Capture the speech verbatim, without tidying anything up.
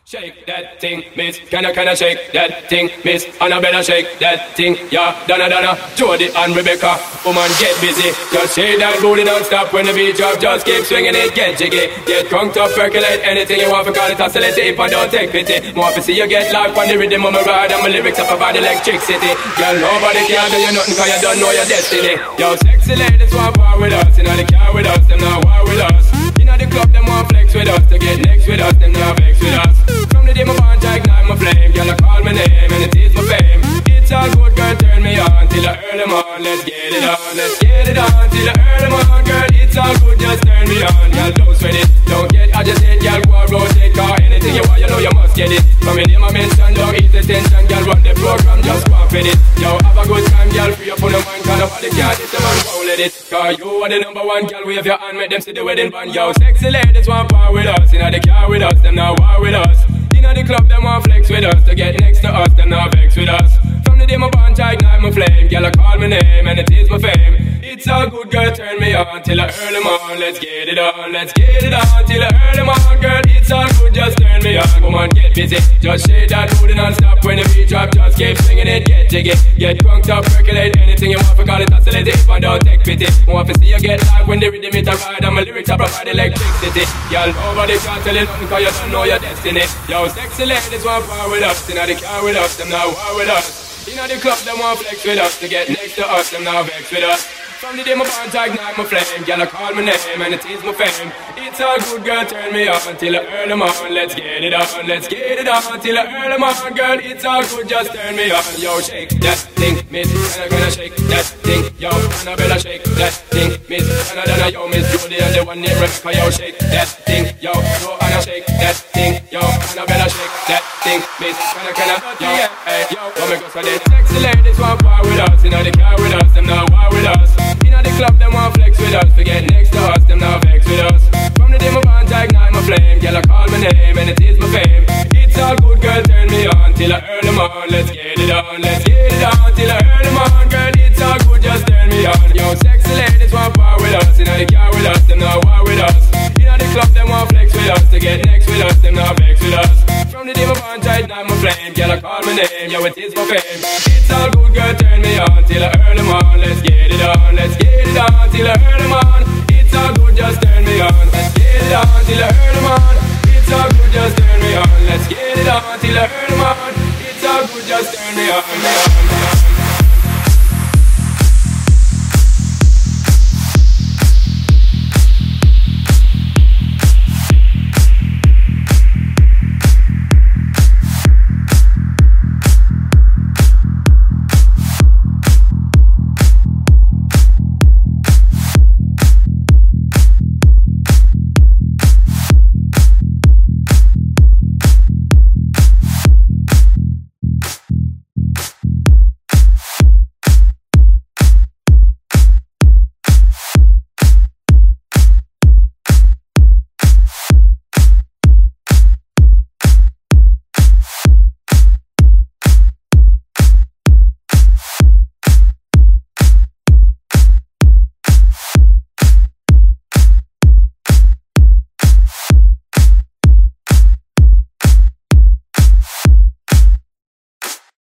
Shake that thing, miss. Can I, can I shake that thing, miss? Annabella, shake that thing, yeah. Donna, Donna, Jody and Rebecca. Woman, get busy. Just shake that booty, don't stop when the beat drop. Just keep swinging it, get jiggy. Get drunk up, percolate anything you want for call it oscillate. If I don't take pity, more to see you get life on the rhythm of my ride. And my lyrics up about electricity. Girl, nobody can do you nothing cause you don't know your destiny. Yo, sexy ladies want war with us. You know they car with us, them not war with us. You know the club, them want flex with us. To get next with us, them not vex with us. From the day my bond, I ignite my flame. Girl, I call my name and it is my fame. It's all good, girl, turn me on till I earn them on. Let's get it on, let's get it on till I earn them on. Girl, it's all good, just turn me on. Girl, don't sweat it, don't get agitated. Girl, go and rotate, cause anything you want, you know you must get it. From your name I mention, don't eat the tension. Girl, run the program, just go and fit it. Yo, have a good time, girl, free up on the mind. Cause nobody can hit the man, won't let it. Cause you are the number one, girl, wave your hand, make them see the wedding band. Yo, sexy ladies want power with us. You know they car with us, them not war with us. Inna the club, them want flex with us. To get next to us, them not vex with us. From the day my bond, I ignite my flame. Girl, I call my name and it is my fame. It's all good, girl, turn me on till I earn them on. Let's get it on, let's get it on till I earn them on. Girl, it's all good, just turn me on. Come on, get busy, just shake that booty non-stop. When the beat drop, just keep swinging it, get jiggy. Get drunk up, percolate anything you want for call it oscillate. If I don't take pity, want to see you get live when the rhythm it a ride. And my lyrics are provide electricity. Girl, nobody can tell you nothing cause you don't know your destiny. Yo, sexy ladies want power with us. Inna the car with us, them not war with us. Inna the club, them want flex with us. To get next to us, them not vex with us. From the day my bond, I ignite my flame. Girl, I call my name and it is my fame. It's all good, girl, turn me on till I earn them on. Let's get it on, let's get it on till I earn them on. Girl, it's all good, just turn me on. Yo, shake that thing, miss. Can I, can I shake that thing? Yo, Annabella, shake that thing, miss. Can I, can I, yo, miss Judy and the one named Rebecca. Yo, shake that thing, yo, yo, Anna, shake that thing, yo, Annabella, shake that thing, miss. Can I, can I, yo, hey, yo, come and go so then. Sexy ladies want war with us, you know they car with us, them not war with us. Inna the club, them want flex with us. Forget next to us, them not vex with us. From the day my bond, I ignite my flame. Girl, I call my name and it is my fame. It's all good, girl, turn me on till I earn them on. Let's get it on, let's get it on till I earn them on. Girl, it's all good, just turn me on. Yo, sexy ladies want power with us. Inna the car with us, them not war with us. Inna the club, them want flex with us. To get next with us, them not vex with us. From the day my bond, I ignite my flame. Girl, I call my name, yo, it is my fame. It's all good, girl, turn me on till I earn them on. Let's get it on, let's get it on till I earn them on. It's all good, just turn me on. Let's get it on till I earn them on. It's all good, just turn me on. Let's get it on till I earn